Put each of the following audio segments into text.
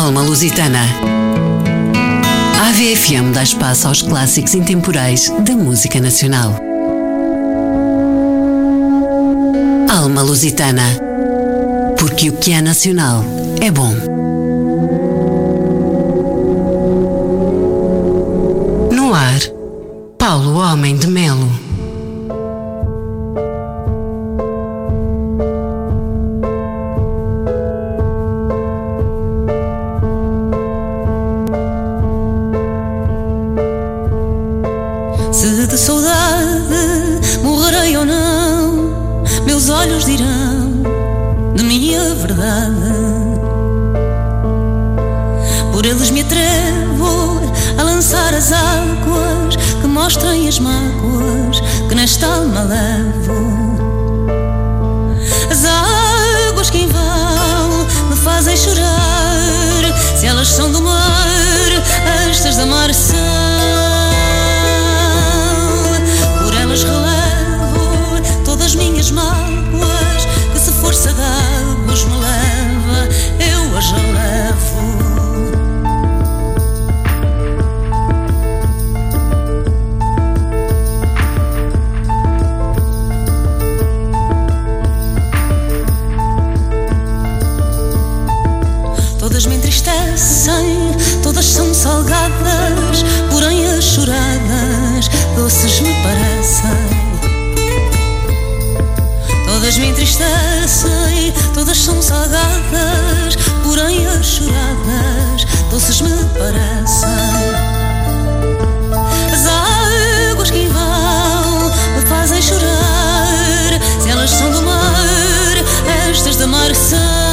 Alma Lusitana. A AVFM dá espaço aos clássicos intemporais da música nacional. Alma Lusitana. Porque o que é nacional é bom. No ar, Paulo Homem de Melo. Se de saudade morrerei ou não, meus olhos dirão de mim a verdade. Por eles me atrevo a lançar as águas que mostrem as mágoas que nesta alma levo. As águas que em vão me fazem chorar, se elas são do mar, estas da mar são. Por elas relevo todas as minhas mágoas, que se força de águas me leva, eu as relevo. Todas me entristecem, todas são salgadas, porém as choradas doces me parecem. Todas me entristecem, todas são salgadas, porém as choradas doces me parecem. As águas que vão me fazem chorar, se elas são do mar, estas da mar são.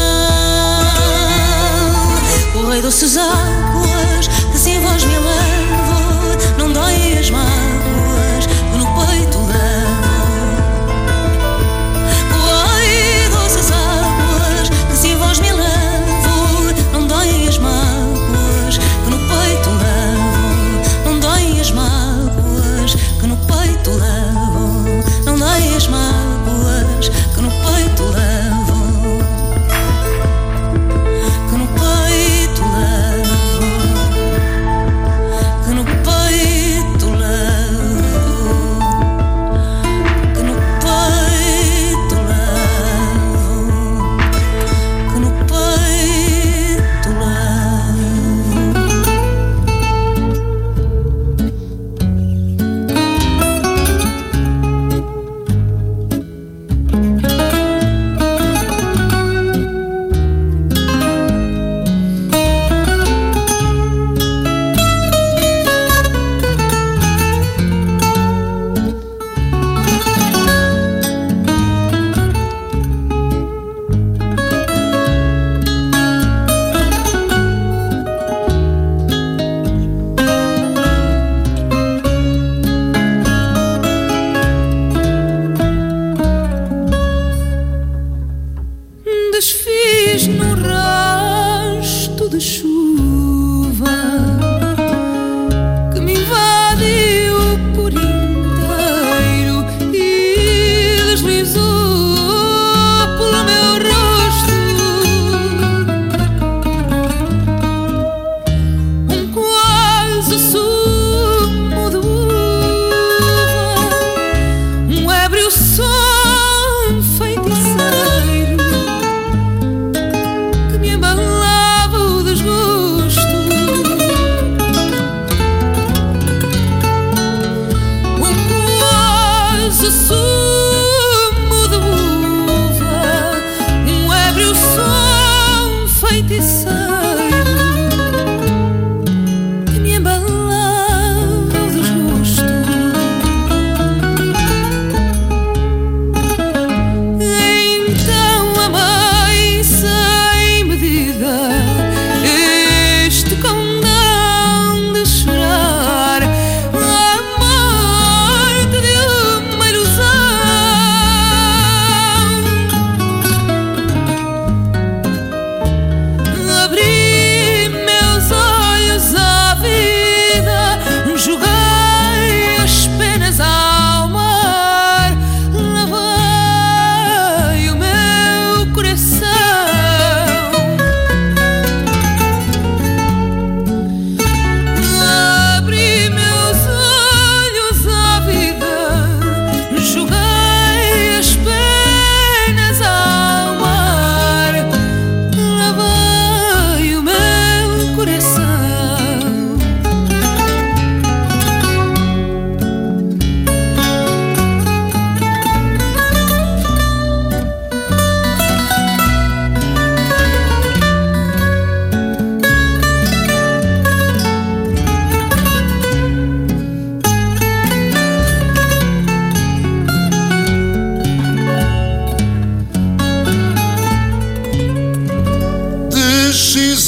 Correi doces águas que se em vós me elevo, não dói as mágoas que no peito levo. Correi doces águas que se em vós me elevo, não dói as mágoas que no peito levo. Não dói as mágoas que no peito levo. Não dói as mágoas que no peito levo. Que me embalava o desgosto.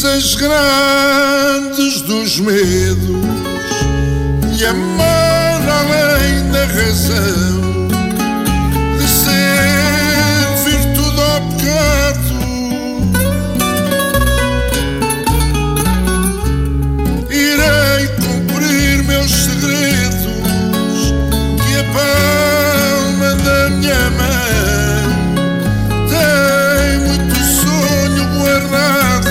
coisas grandes dos medos e amar além da razão, de ser virtude ou pecado. Irei cumprir meus segredos que a palma da minha mão tem muito sonho guardado.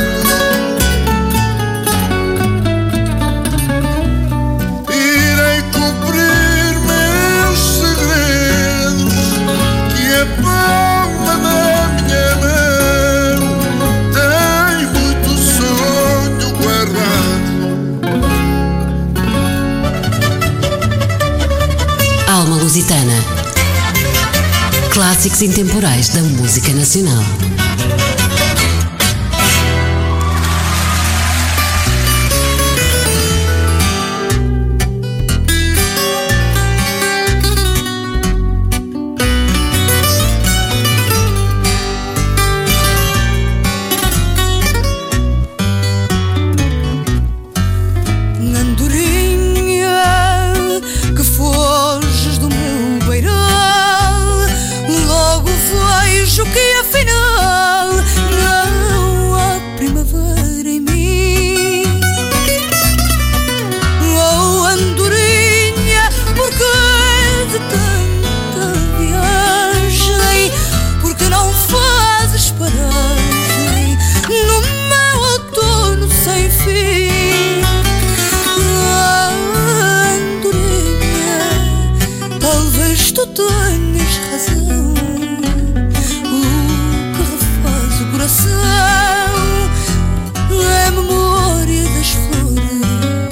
Irei cumprir meus segredos que a palma da minha mão tem muito sonho guardado. Alma Lusitana. Clássicos intemporais da música nacional. Andorinha, que foges do meu beiral, logo vejo que afinal não há primavera em mim. Oh, andorinha, porque de tanta viagem, porque não fazes paragem no meu outono sem fim? Talvez tu tenhas razão, o que refaz o coração é a memória das flores.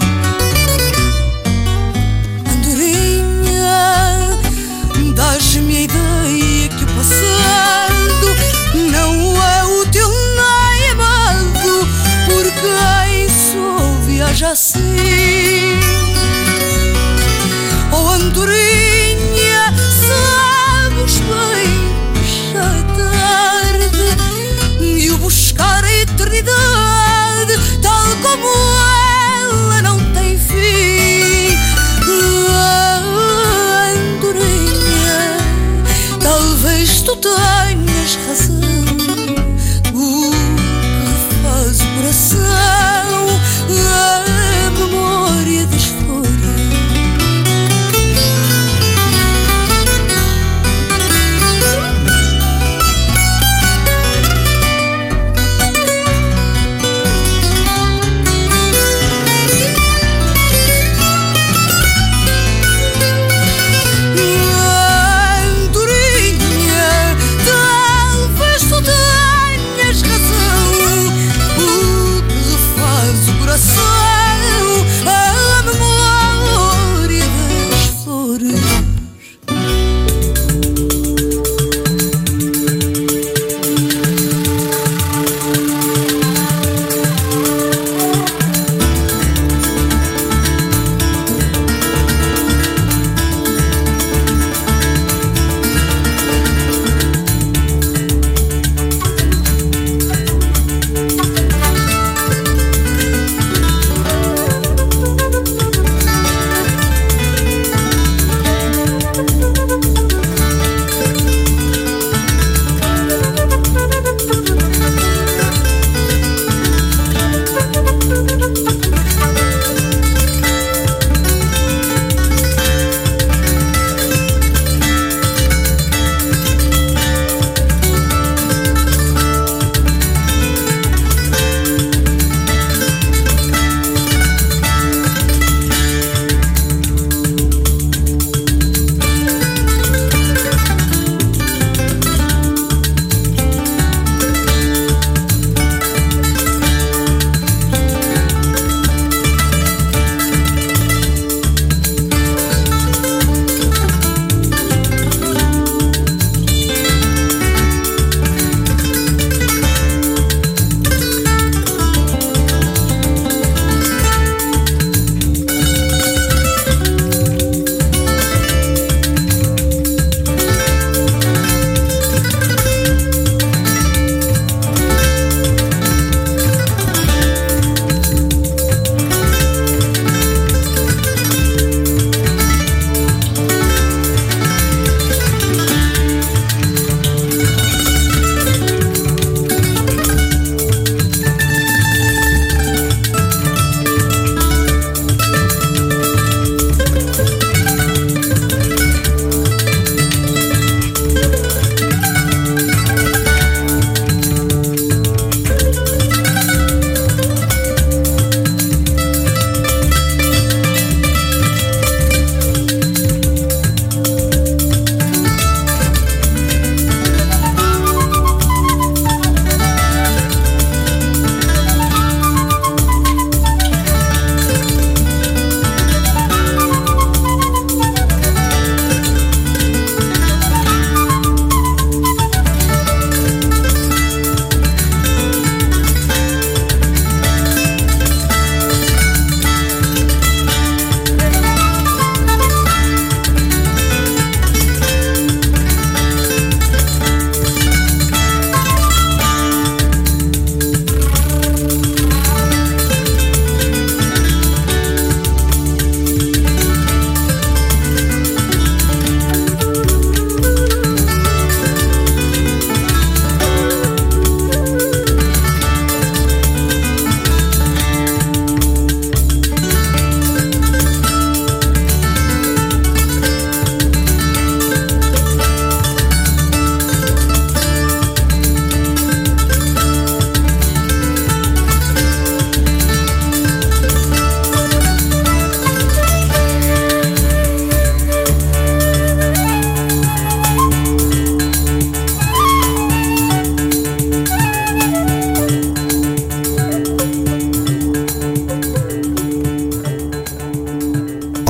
Andorinha, dás-me a ideia que o passado não é útil nem amado, porque quem só viaja assim. Oh, andorinha, sabes bem que já é tarde e o buscar a eternidade, tal como ela, não tem fim. Ah, andorinha, talvez tu tenhas razão, o que refaz o coração é a memória das flores. Andorinha,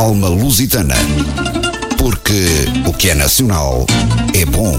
alma lusitana. Porque o que é nacional é bom.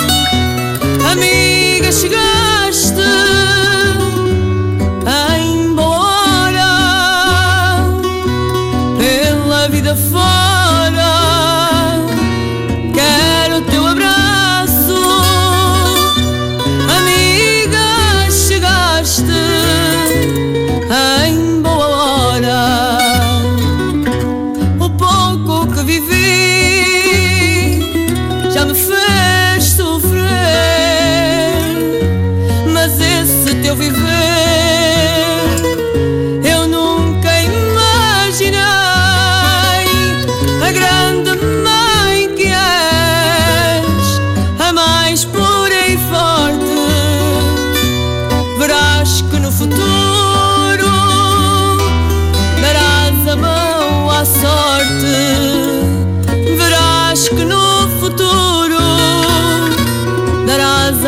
Amiga, chegaste a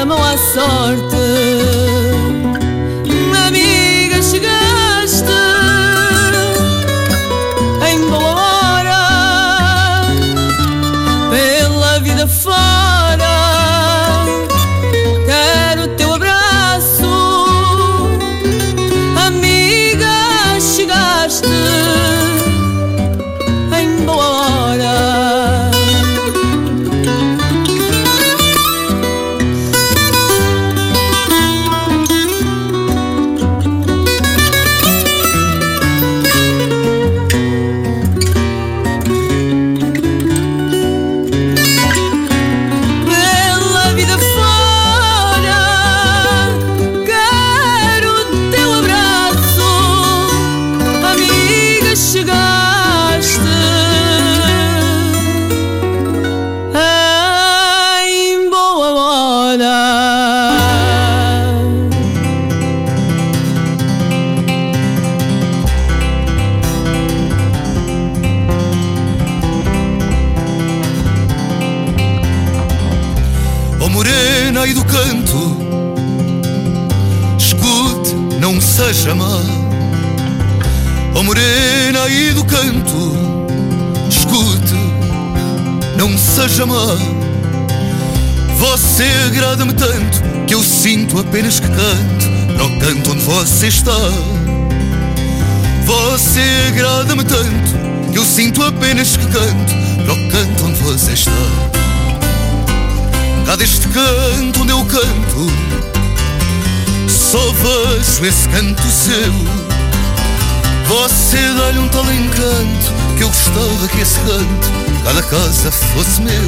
a mão à sorte. Amiga, chegaste em boa hora, pela vida fora. Quero o teu abraço. Amiga, chegaste em boa hora. Aí do canto, escute, não seja má. Oh morena aí do canto, escute, não seja má. Você agrada-me tanto que eu sinto apenas que canto para o canto onde você está. Você agrada-me tanto que eu sinto apenas que canto para o canto onde você está. Cá deste canto onde eu canto, só vejo esse canto seu. Você dá-lhe um tal encanto que eu gostava que esse canto cada casa fosse meu.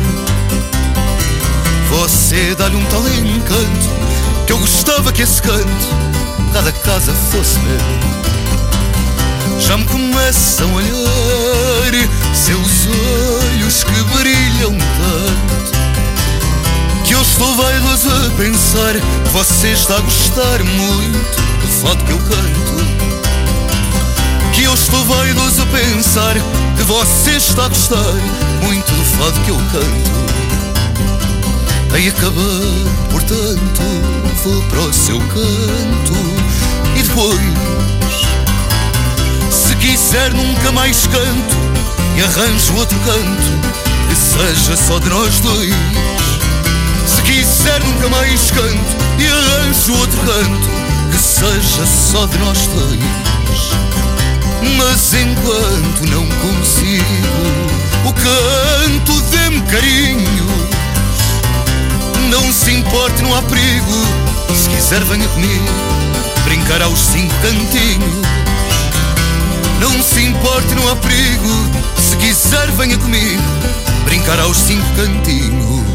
Você dá-lhe um tal encanto que eu gostava que esse canto cada casa fosse meu. Já me começam a olhar seus olhos que brilham tanto, que eu estou vaidoso a pensar que você está a gostar muito do fado que eu canto. Que eu estou vaidoso a pensar que você está a gostar muito do fado que eu canto. Aí acabar, portanto, vou para o seu canto e depois, se quiser nunca mais canto e arranjo outro canto que seja só de nós dois. Se quiser nunca mais canto e arranjo outro canto que seja só de nós dois. Mas enquanto não consigo o canto, dê-me carinho. Não se importe, não há perigo. Se quiser venha comigo brincar aos 5 cantinhos. Não se importe, não há perigo. Se quiser venha comigo brincar aos 5 cantinhos.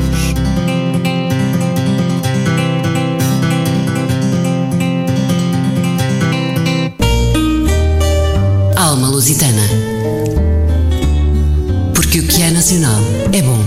Alma Lusitana. Porque o que é nacional é bom.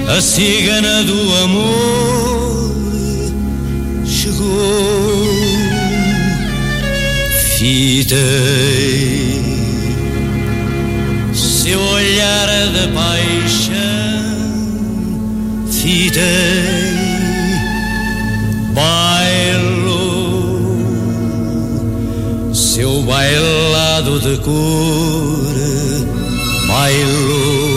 a cigana do amor chegou. Fitei seu olhar de paixão, fitei, bailou seu bailado de cor, bailou.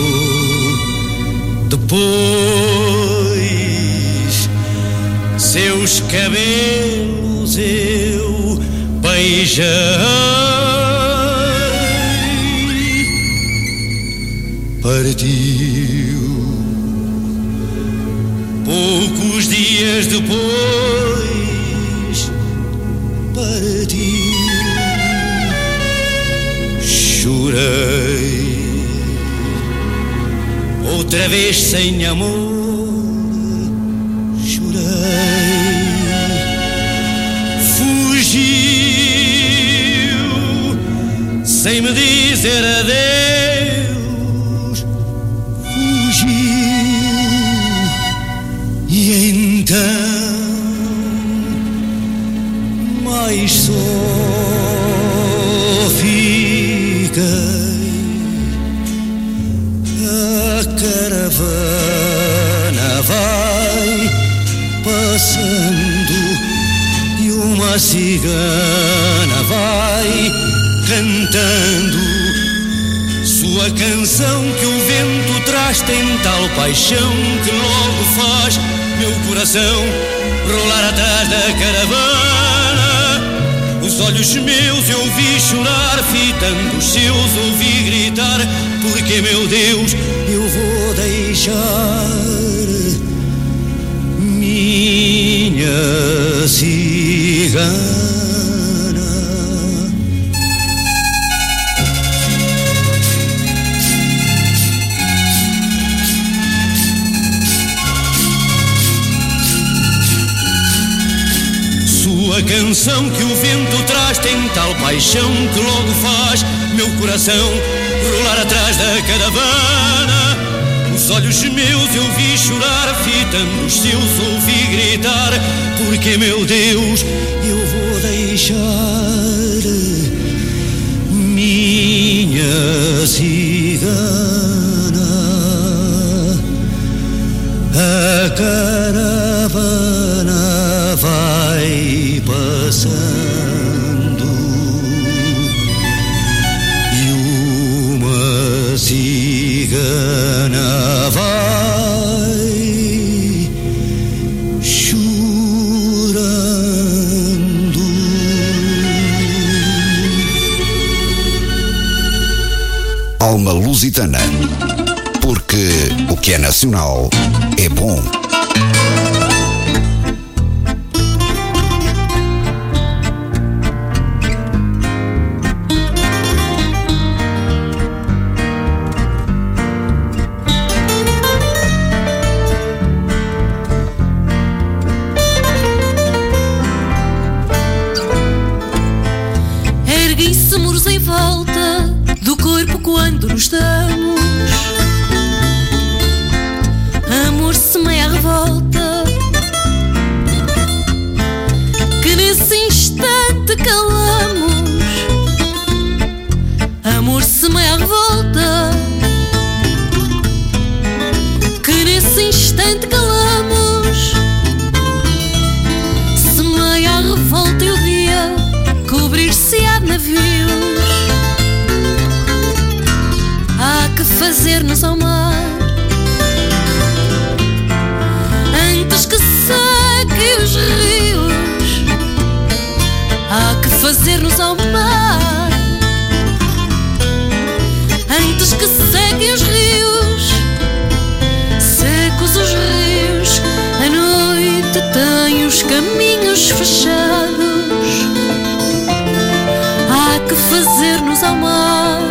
Depois seus cabelos eu beijei, partiu poucos dias depois, partiu. Chorei outra vez sem amor, chorei. Fugiu sem me dizer adeus, fugiu. E então mais só fiquei. A caravana vai passando e uma cigana vai cantando sua canção, que o vento traz. Tem tal paixão que logo faz meu coração rolar atrás da caravana. Os olhos meus eu vi chorar, fitando os seus ouvi gritar, porque meu Deus eu vou deixar minha cigana. Sua canção que o vento traz tem tal paixão que logo faz meu coração rolar atrás da caravana. Os olhos meus eu vi chorar, fitando os seus ouvi gritar, porque meu Deus eu vou deixar minha cigana. A caravana vai passando e uma cigana vai chorando. Alma Lusitana, porque o que é nacional é bom. Erguem-se muros em volta do corpo quando nos damos. Amor semeia a revolta, que nesse instante calamos. Amor semeia a revolta, que nesse instante calamos. Semeia a revolta e o dia cobrir-se-á de navios. Há que fazer-nos ao mar antes que sequem os rios. Há que fazer-nos ao mar antes que sequem os rios. Secos os rios, a noite tem os caminhos fechados. Há que fazer-nos ao mar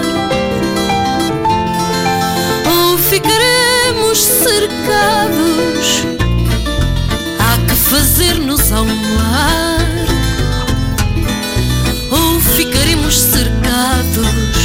ou ficaremos cercados. Há que fazer-nos ao mar ou ficaremos cercados.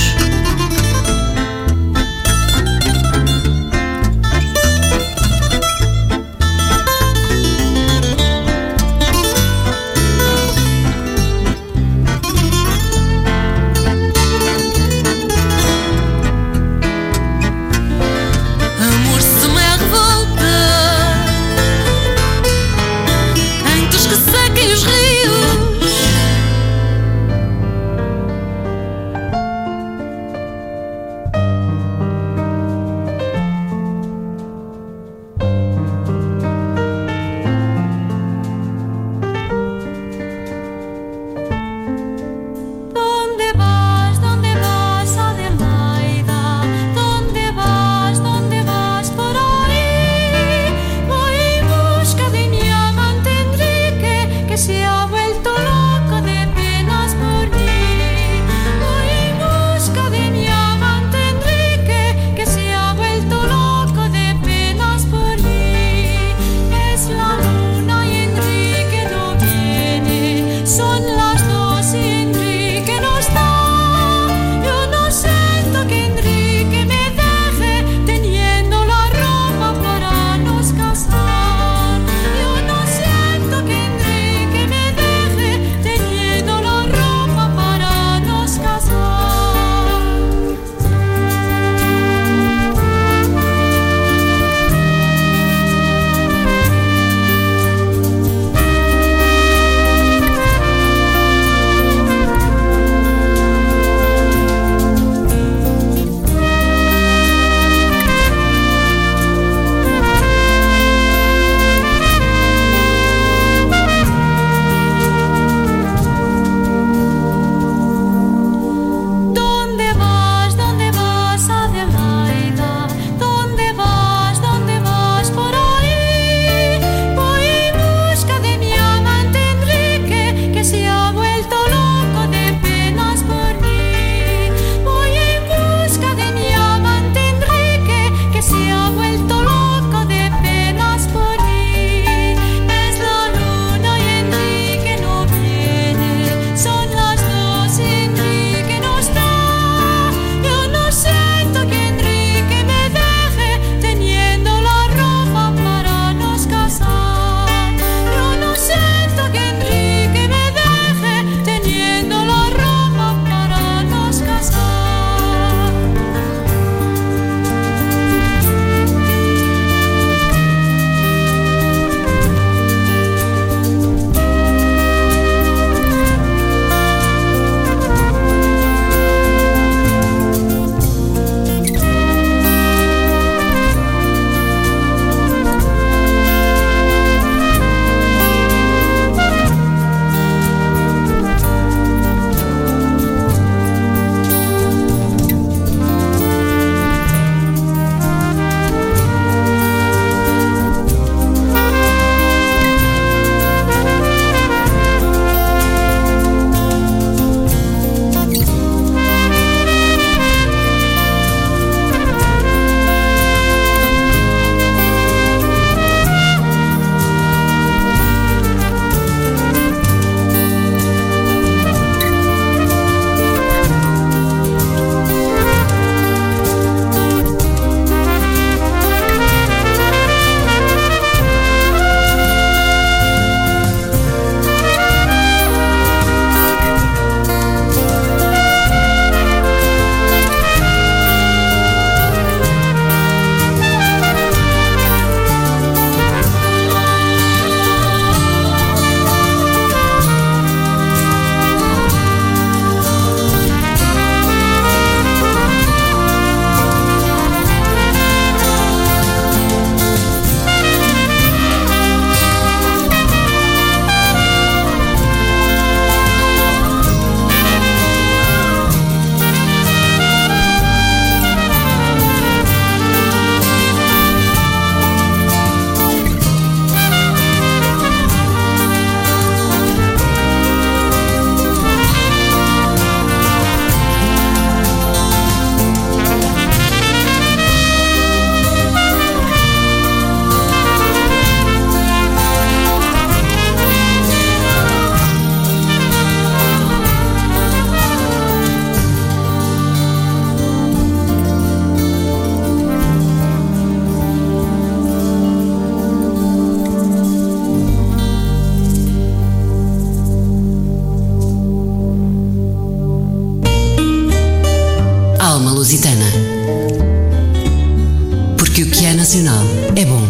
é bom.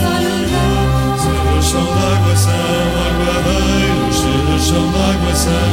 São d'água, são aguadeiros, se são d'água, são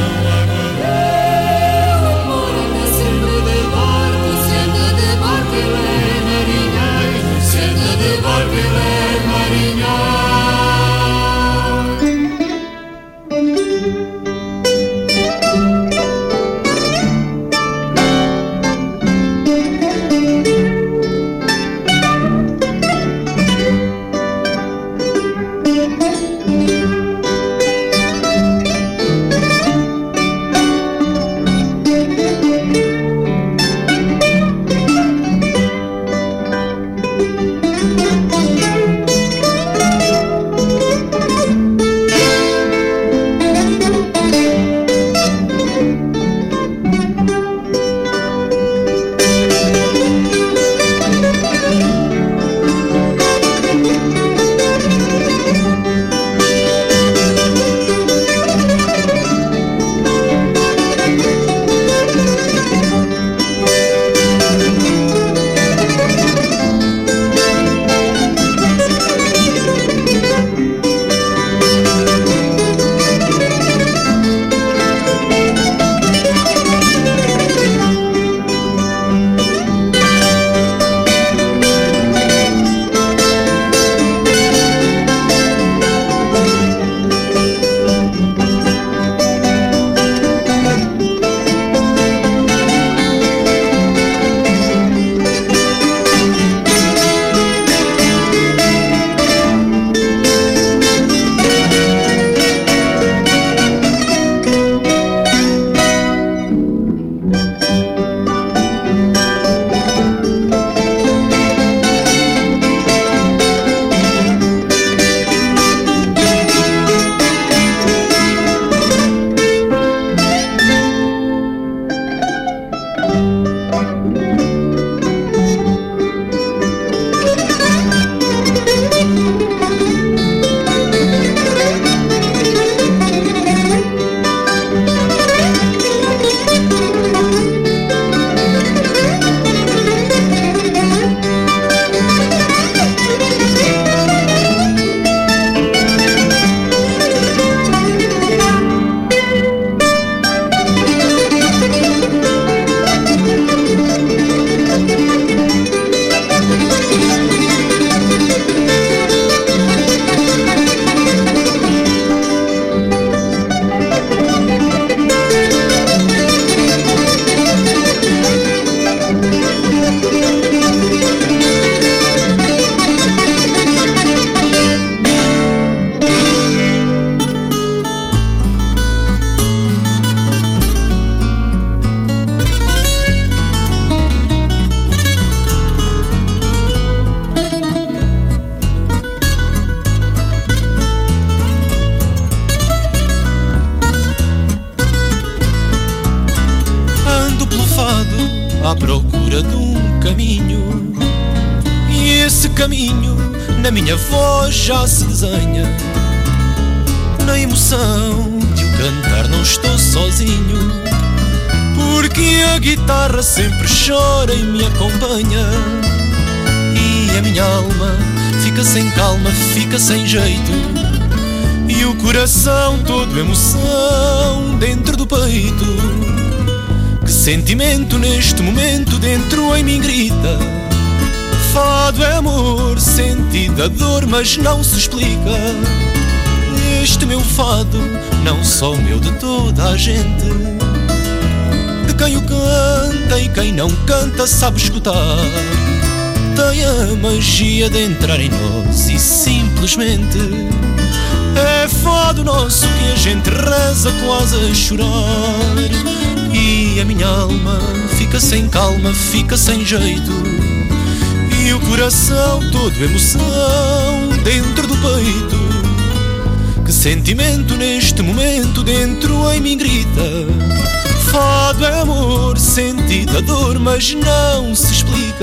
à procura de um caminho. E esse caminho na minha voz já se desenha. Na emoção de o cantar não estou sozinho, porque a guitarra sempre chora e me acompanha. E a minha alma fica sem calma, fica sem jeito, e o coração todo emoção dentro do peito. Que sentimento neste momento dentro em mim grita. Fado é amor, sentido a dor, mas não se explica. Este meu fado, não só meu, de toda a gente, de quem o canta e quem não canta sabe escutar. Tem a magia de entrar em nós e simplesmente é fado nosso que a gente reza quase a chorar. E a minha alma fica sem calma, fica sem jeito, e o coração todo emoção dentro do peito. Que sentimento neste momento dentro em mim grita. Fado é amor, sentido a dor, mas não se explica.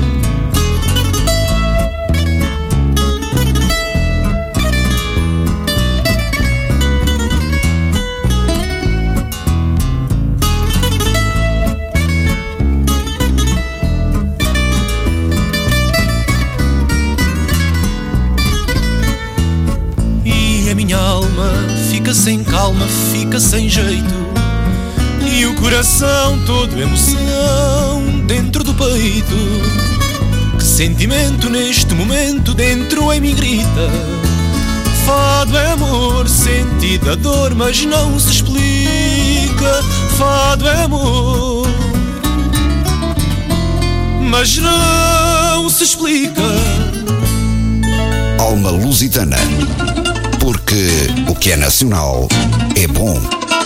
Minha alma fica sem calma, fica sem jeito, e o coração todo emoção dentro do peito. Que sentimento neste momento dentro em mim grita. Fado é amor, sentido a dor, mas não se explica. Fado é amor, mas não se explica. Alma Lusitana, porque o que é nacional é bom.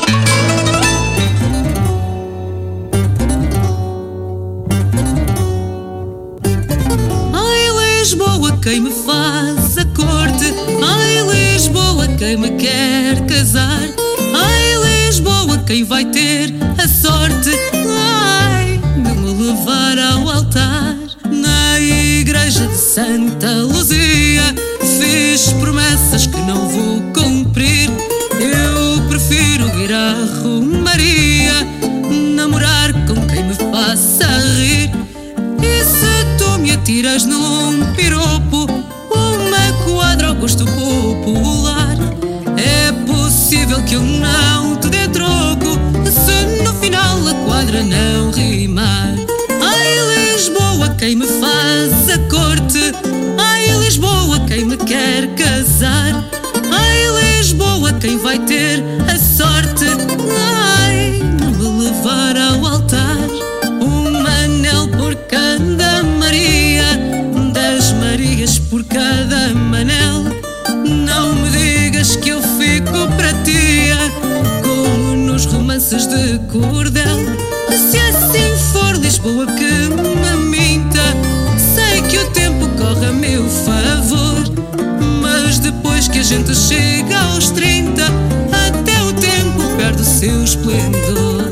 Ai, Lisboa, quem me faz a corte. Ai, Lisboa, quem me quer casar. Ai, Lisboa, quem vai ter a sorte, ai, de me levar ao altar. Na igreja de Santa Luzia fiz promessas que não vou cumprir. Eu prefiro ir à Romaria, namorar com quem me faça rir. E se tu me atiras num piropo, uma quadra ao gosto popular, é possível que eu não te dê troco, se no final a quadra não rimar. Ai, Lisboa, quem me faz a corte. Ai, Lisboa, quem me quer casar. Ai, Lisboa, quem vai ter a sorte, ai, de me levar ao altar. Um anel por cada Maria, 10 Marias por cada Manel. Não me digas que eu fico para ti, como nos romances de cordel. Se assim for, Lisboa, que me minta. Sei que o tempo corre a meu favor, mas depois que a gente chega aos 30, até o tempo perde o seu esplendor.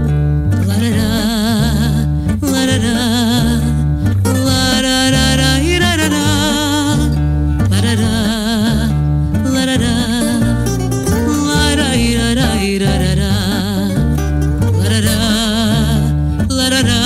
Larará, larará, larará, irarará, larará, larará, larará, irarará, irarará, larará, larará.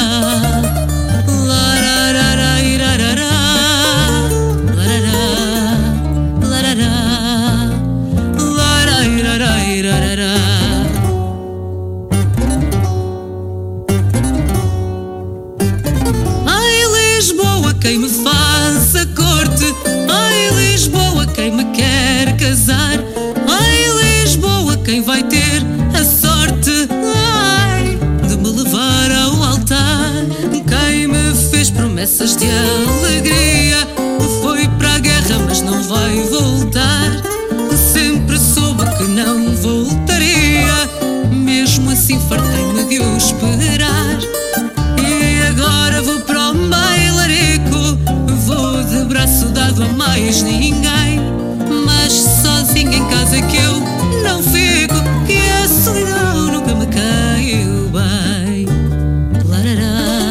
Quem me faz a corte. Ai, Lisboa, quem me quer casar. Ai, Lisboa, quem vai ter a sorte, ai, de me levar ao altar. Quem me fez promessas de alegria foi para a guerra, mas não vai voltar. Sempre soube que não voltaria, mesmo assim fartei-me de o esperar. E agora vou para o bailarico, vou de braço dado a mais ninguém, mas sozinho em casa que eu não fico, que a solidão nunca me caiu bem. Larará.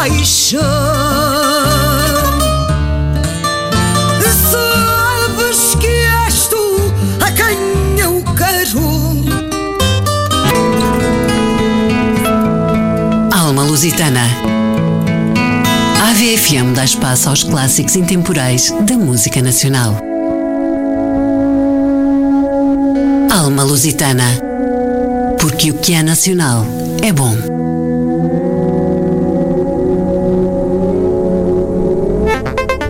paixão. Sabes que és tu a quem eu quero. Alma Lusitana. A AVFM dá espaço aos clássicos intemporais da música nacional. Alma Lusitana. Porque o que é nacional é bom.